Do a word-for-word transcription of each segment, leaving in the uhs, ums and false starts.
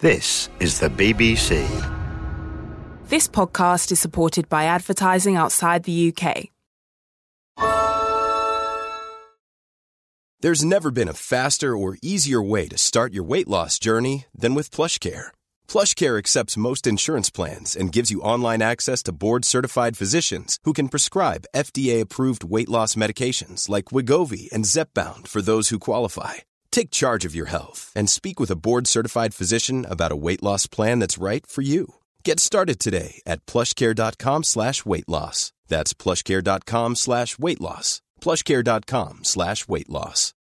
This is the B B C. This podcast is supported by advertising outside the U K. There's never been a faster or easier way to start your weight loss journey than with PlushCare. PlushCare accepts most insurance plans and gives you online access to board-certified physicians who can prescribe F D A-approved weight loss medications like Wegovy and Zepbound for those who qualify. Take charge of your health and speak with a board-certified physician about a weight loss plan that's right for you. Get started today at plushcare.com slash weight loss. That's plushcare.com slash weight loss. plushcare.com slash weight loss.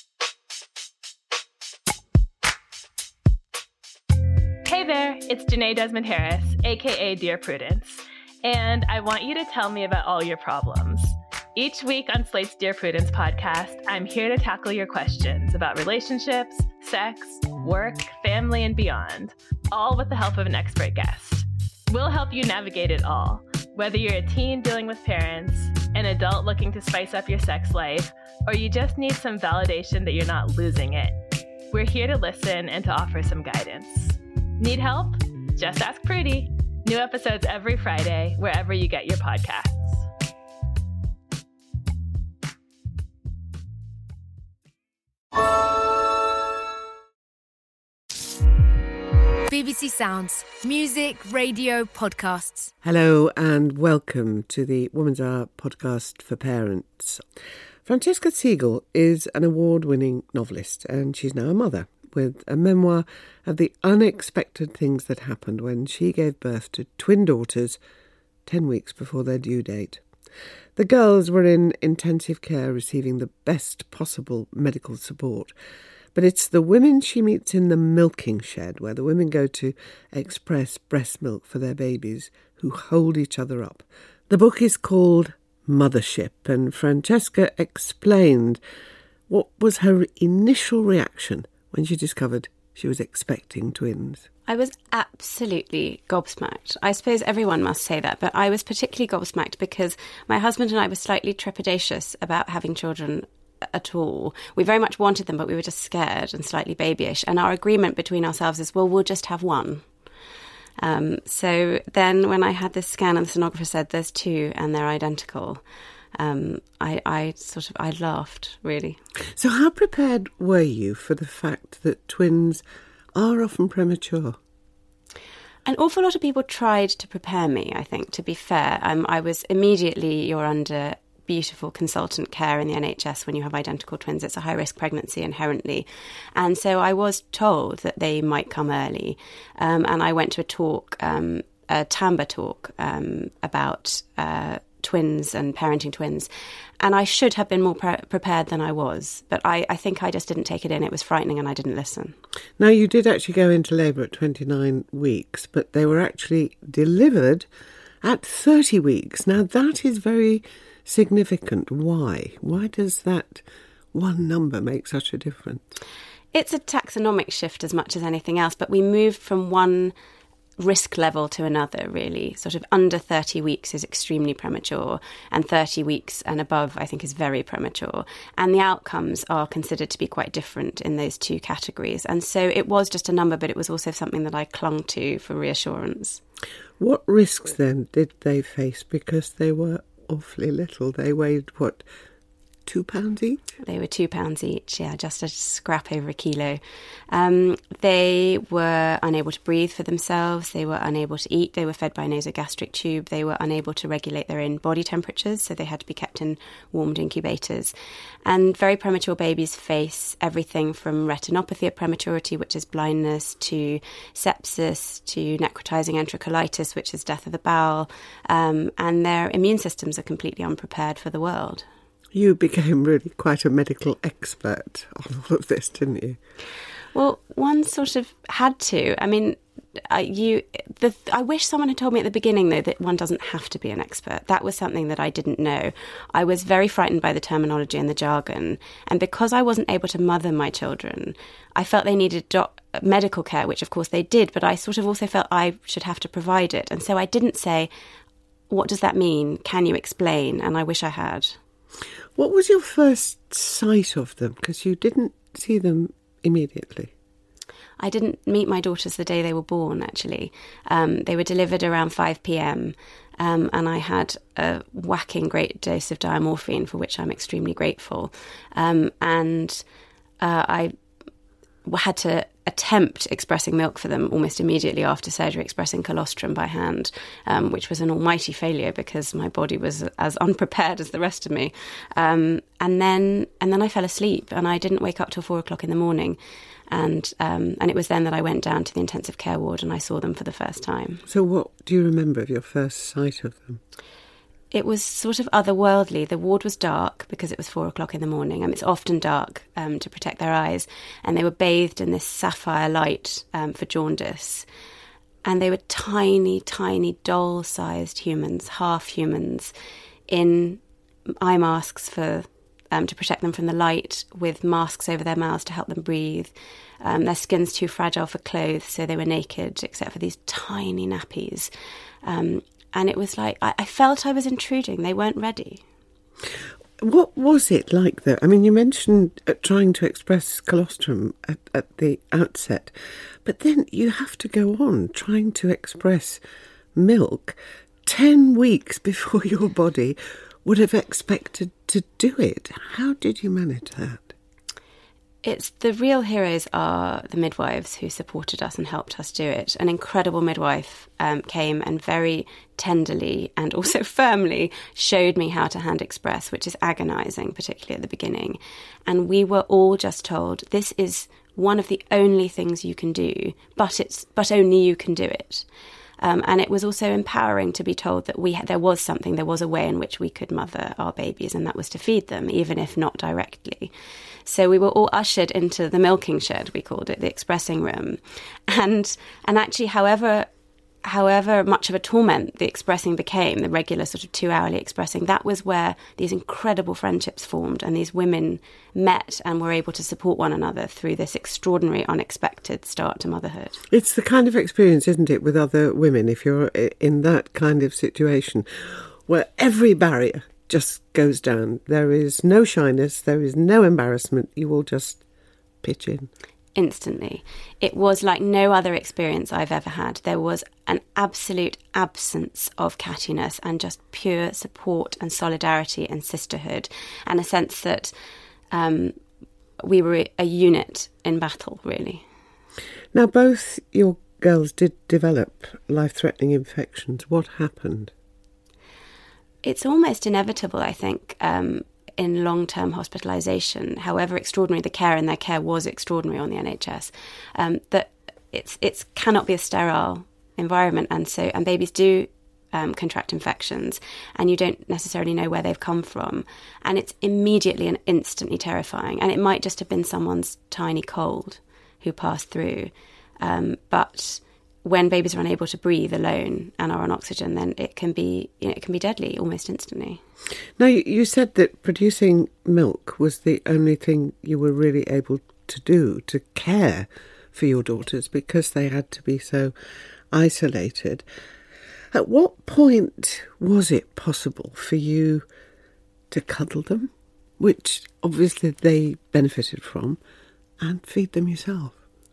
Hey there, it's Janae Desmond Harris, aka Dear Prudence, and I want you to tell me about all your problems. Each week on Slate's Dear Prudence podcast, I'm here to tackle your questions about relationships, sex, work, family, and beyond, all with the help of an expert guest. We'll help you navigate it all, whether you're a teen dealing with parents, an adult looking to spice up your sex life, or you just need some validation that you're not losing it. We're here to listen and to offer some guidance. Need help? Just ask Prudy. New episodes every Friday, wherever you get your podcasts. B B C Sounds. Music, radio, podcasts. Hello and welcome to the Woman's Hour podcast for parents. Francesca Siegel is an award-winning novelist and she's now a mother with a memoir of the unexpected things that happened when she gave birth to twin daughters ten weeks before their due date. The girls were in intensive care receiving the best possible medical support. But it's the women she meets in the milking shed, where the women go to express breast milk for their babies, who hold each other up. The book is called Mothership, and Francesca explained what was her initial reaction when she discovered she was expecting twins. I was absolutely gobsmacked. I suppose everyone must say that, but I was particularly gobsmacked because my husband and I were slightly trepidatious about having children at all. We very much wanted them, but we were just scared and slightly babyish. And our agreement between ourselves is, well, we'll just have one. Um, so then when I had this scan and the sonographer said there's two and they're identical, um, I, I sort of, I laughed, really. So how prepared were you for the fact that twins are often premature? An awful lot of people tried to prepare me, I think, to be fair. Um, I was immediately, you're under beautiful consultant care in the N H S when you have identical twins. It's a high-risk pregnancy inherently. And so I was told that they might come early. Um, and I went to a talk, um, a TAMBA talk, um, about uh, twins and parenting twins. And I should have been more pre- prepared than I was. But I, I think I just didn't take it in. It was frightening and I didn't listen. Now, you did actually go into labour at twenty-nine weeks, but they were actually delivered at thirty weeks. Now, that is very significant. Why? Why does that one number make such a difference? It's a taxonomic shift as much as anything else, but we moved from one risk level to another, really. Sort of under thirty weeks is extremely premature, and thirty weeks and above, I think, is very premature. And the outcomes are considered to be quite different in those two categories. And so it was just a number, but it was also something that I clung to for reassurance. What risks, then, did they face? Because they were awfully little. They weighed, what, two pounds each? They were two pounds each, yeah, just a scrap over a kilo. Um, they were unable to breathe for themselves. They were unable to eat. They were fed by a nasogastric tube. They were unable to regulate their own body temperatures, so they had to be kept in warmed incubators. And very premature babies face everything from retinopathy of prematurity, which is blindness, to sepsis, to necrotizing enterocolitis, which is death of the bowel. Um, and their immune systems are completely unprepared for the world. You became really quite a medical expert on all of this, didn't you? Well, one sort of had to. I mean, uh, you. The, I wish someone had told me at the beginning, though, that one doesn't have to be an expert. That was something that I didn't know. I was very frightened by the terminology and the jargon. And because I wasn't able to mother my children, I felt they needed doc- medical care, which of course they did, but I sort of also felt I should have to provide it. And so I didn't say, what does that mean? Can you explain? And I wish I had. What was your first sight of them? Because you didn't see them immediately. I didn't meet my daughters the day they were born, actually. Um, they were delivered around five p.m, um, and I had a whacking great dose of diamorphine, for which I'm extremely grateful. Um, and uh, I had to attempt expressing milk for them almost immediately after surgery, expressing colostrum by hand, um, which was an almighty failure because my body was as unprepared as the rest of me. Um, and then and then I fell asleep, and I didn't wake up till four o'clock in the morning. And um, and it was then that I went down to the intensive care ward and I saw them for the first time. So what do you remember of your first sight of them? It was sort of otherworldly. The ward was dark because it was four o'clock in the morning. I mean, it's often dark um, to protect their eyes. And they were bathed in this sapphire light um, for jaundice. And they were tiny, tiny, doll-sized humans, half humans, in eye masks for um, to protect them from the light, with masks over their mouths to help them breathe. Um, their skin's too fragile for clothes, so they were naked, except for these tiny nappies. Um, And it was like, I, I felt I was intruding. They weren't ready. What was it like, though? I mean, you mentioned uh, trying to express colostrum at, at the outset, but then you have to go on trying to express milk ten weeks before your body would have expected to do it. How did you manage that? It's the real heroes are the midwives who supported us and helped us do it. An incredible midwife um, came and very tenderly and also firmly showed me how to hand express, which is agonising, particularly at the beginning. And we were all just told, this is one of the only things you can do, but it's but only you can do it. Um, and it was also empowering to be told that we had, there was something, there was a way in which we could mother our babies, and that was to feed them, even if not directly. So we were all ushered into the milking shed, we called it, the expressing room. And and actually, however however much of a torment the expressing became, the regular sort of two-hourly expressing, that was where these incredible friendships formed, and these women met and were able to support one another through this extraordinary, unexpected start to motherhood. It's the kind of experience, isn't it, with other women, if you're in that kind of situation, where every barrier just goes down. There is no shyness, there is no embarrassment, you will just pitch in. Instantly. It was like no other experience I've ever had. There was an absolute absence of cattiness and just pure support and solidarity and sisterhood, and a sense that um, we were a unit in battle, really. Now, both your girls did develop life-threatening infections. What happened? It's almost inevitable, I think, um, in long-term hospitalisation, however extraordinary the care, and their care was extraordinary on the N H S, um, that it's it's cannot be a sterile environment, and so and babies do um, contract infections, and you don't necessarily know where they've come from, and it's immediately and instantly terrifying. And it might just have been someone's tiny cold who passed through, um, but when babies are unable to breathe alone and are on oxygen, then it can be, you know, it can be deadly almost instantly. Now, you said that producing milk was the only thing you were really able to do to care for your daughters because they had to be so isolated. At what point was it possible for you to cuddle them, which obviously they benefited from, and feed them yourself?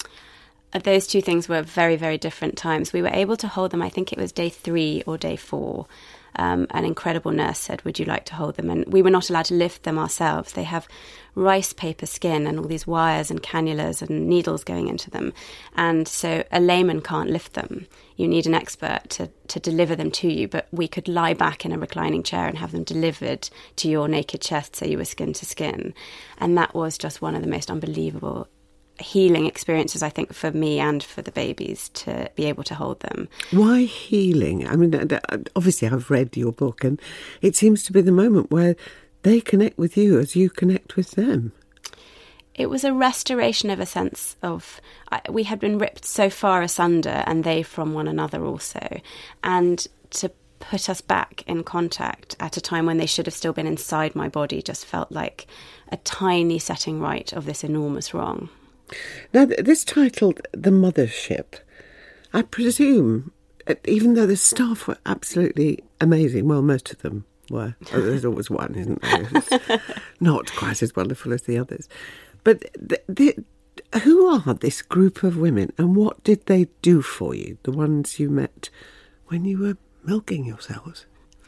Those two things were very, very different times. We were able to hold them, I think it was day three or day four. Um, an incredible nurse said, would you like to hold them? And we were not allowed to lift them ourselves. They have rice paper skin and all these wires and cannulas and needles going into them. And so a layman can't lift them. You need an expert to, to deliver them to you. But we could lie back in a reclining chair and have them delivered to your naked chest so you were skin to skin. And that was just one of the most unbelievable healing experiences, I think, for me and for the babies, to be able to hold them. Why healing? I mean, obviously I've read your book, and it seems to be the moment where they connect with you as you connect with them. It was a restoration of a sense of, we had been ripped so far asunder, and they from one another also, and to put us back in contact at a time when they should have still been inside my body just felt like a tiny setting right of this enormous wrong. Now, this titled The Mothership, I presume, even though the staff were absolutely amazing, well, most of them were. Oh, there's always one, isn't there? Not quite as wonderful as the others. But the, the, Who are this group of women and what did they do for you, the ones you met when you were milking yourselves?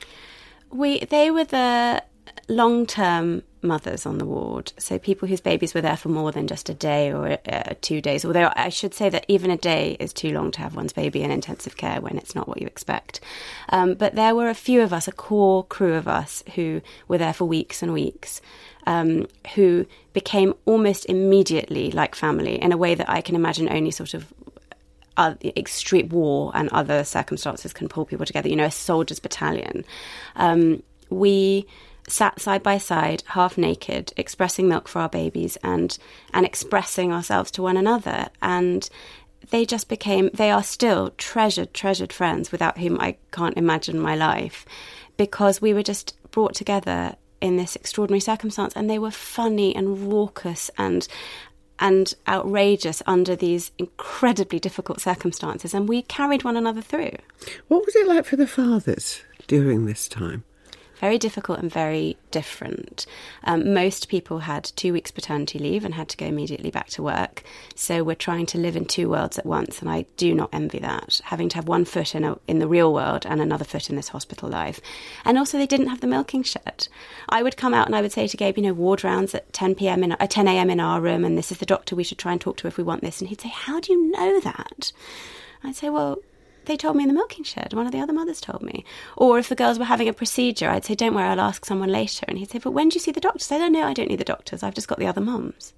We They were the long-term mothers on the ward, so people whose babies were there for more than just a day or uh, two days, although I should say that even a day is too long to have one's baby in intensive care when it's not what you expect. Um, but there were a few of us, a core crew of us, who were there for weeks and weeks, um, who became almost immediately like family in a way that I can imagine only sort of Uh, extreme war and other circumstances can pull people together, you know, a soldier's battalion. Um, we sat side by side, half naked, expressing milk for our babies and and expressing ourselves to one another. And they just became, they are still treasured, treasured friends without whom I can't imagine my life, because we were just brought together in this extraordinary circumstance, and they were funny and raucous and and outrageous under these incredibly difficult circumstances, and we carried one another through. What was it like for the fathers during this time? Very difficult and very different. Um, most people had two weeks paternity leave and had to go immediately back to work. So we're trying to live in two worlds at once, and I do not envy that. Having to have one foot in a, in the real world and another foot in this hospital life. And also they didn't have the milking shed. I would come out and I would say to Gabe, you know, ward rounds at ten p.m. in, uh, ten a.m. in our room, and this is the doctor we should try and talk to if we want this. And he'd say, how do you know that? I'd say, well, they told me in the milking shed. One of the other mothers told me. Or if the girls were having a procedure, I'd say, don't worry, I'll ask someone later. And he'd say, but when do you see the doctors? I don't know, I don't need the doctors. I've just got the other mums.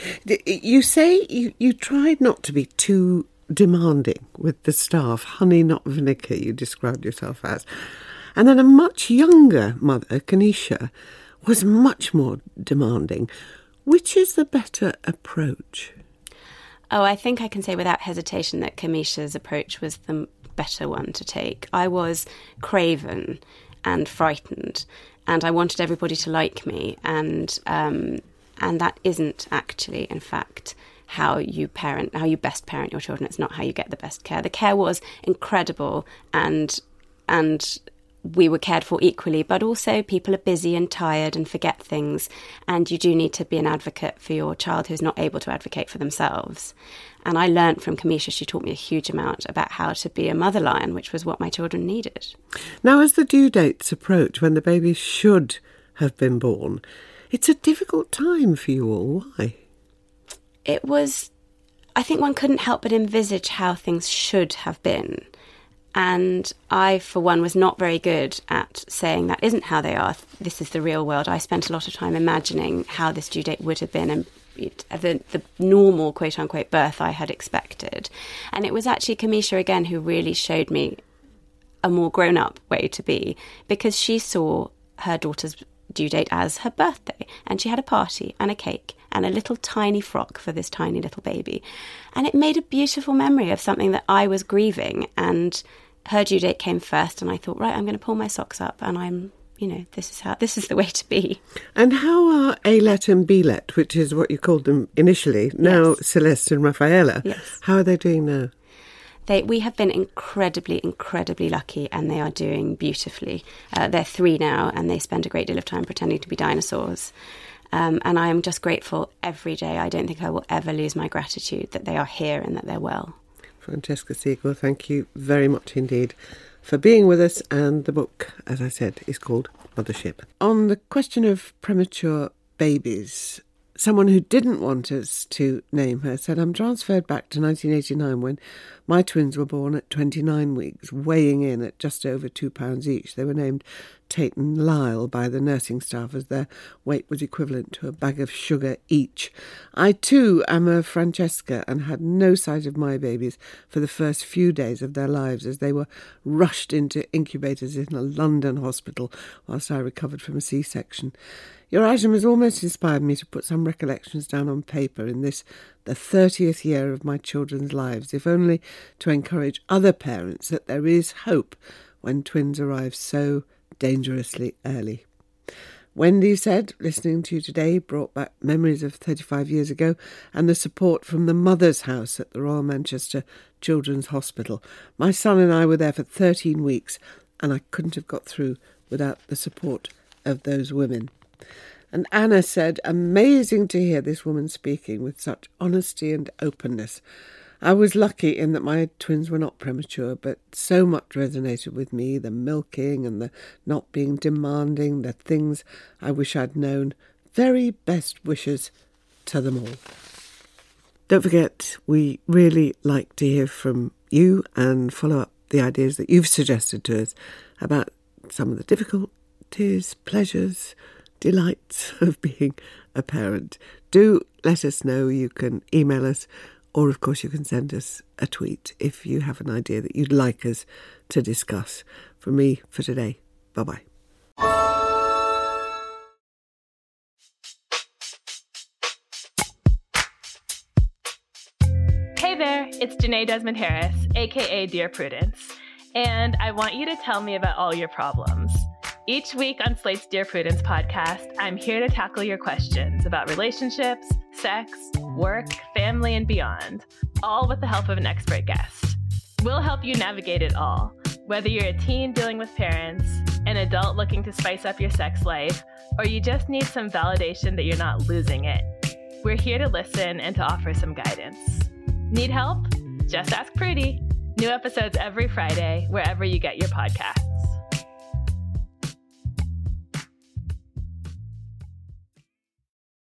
You say you, you tried not to be too demanding with the staff. Honey, not vinegar, you described yourself as. And then a much younger mother, Kanisha, was much more demanding. Which is the better approach? Oh, I think I can say without hesitation that Kamisha's approach was the better one to take. I was craven and frightened, and I wanted everybody to like me, and um, and that isn't actually, in fact, how you parent, how you best parent your children. It's not how you get the best care. The care was incredible, and and we were cared for equally, but also people are busy and tired and forget things, and you do need to be an advocate for your child who's not able to advocate for themselves. And I learned from Kamisha, she taught me a huge amount about how to be a mother lion, which was what my children needed. Now, as the due dates approach, when the baby should have been born, it's a difficult time for you all. Why? It was, I think one couldn't help but envisage how things should have been. And I, for one, was not very good at saying that isn't how they are. This is the real world. I spent a lot of time imagining how this due date would have been and the, the normal, quote-unquote, birth I had expected. And it was actually Kamisha, again, who really showed me a more grown-up way to be, because she saw her daughter's due date as her birthday, and she had a party and a cake and a little tiny frock for this tiny little baby. And it made a beautiful memory of something that I was grieving, and her due date came first, and I thought, right, I'm going to pull my socks up, and I'm, you know, this is how, this is the way to be. And how are A-let and B-let, which is what you called them initially, now yes. Celeste and Rafaela, yes. How are they doing now? They, we have been incredibly, incredibly lucky, and they are doing beautifully. Uh, they're three now, and they spend a great deal of time pretending to be dinosaurs. Um, and I am just grateful every day. I don't think I will ever lose my gratitude that they are here and that they're well. Francesca Siegel, thank you very much indeed for being with us. And the book, as I said, is called Mothership. On the question of premature babies, someone who didn't want us to name her said, I'm transferred back to nineteen eighty-nine when my twins were born at twenty-nine weeks, weighing in at just over two pounds each. They were named Tate and Lyle by the nursing staff as their weight was equivalent to a bag of sugar each. I too am a Francesca and had no sight of my babies for the first few days of their lives as they were rushed into incubators in a London hospital whilst I recovered from a C-section. Your item has almost inspired me to put some recollections down on paper in this, the thirtieth year of my children's lives, if only to encourage other parents that there is hope when twins arrive so dangerously early. Wendy said, listening to you today brought back memories of thirty-five years ago and the support from the Mother's House at the Royal Manchester Children's Hospital. My son and I were there for thirteen weeks and I couldn't have got through without the support of those women. And Anna said, amazing to hear this woman speaking with such honesty and openness. I was lucky in that my twins were not premature, but so much resonated with me, the milking and the not being demanding, the things I wish I'd known. Very best wishes to them all. Don't forget, we really like to hear from you and follow up the ideas that you've suggested to us about some of the difficulties, pleasures, delights of being a parent. Do let us know. You can email us, or of course you can send us a tweet if you have an idea that you'd like us to discuss. From me for today, bye-bye. Hey there, it's Janae Desmond Harris, aka Dear Prudence, and I want you to tell me about all your problems. Each week on Slate's Dear Prudence podcast, I'm here to tackle your questions about relationships, sex, work, family, and beyond, all with the help of an expert guest. We'll help you navigate it all, whether you're a teen dealing with parents, an adult looking to spice up your sex life, or you just need some validation that you're not losing it. We're here to listen and to offer some guidance. Need help? Just ask Prudy. New episodes every Friday, wherever you get your podcasts.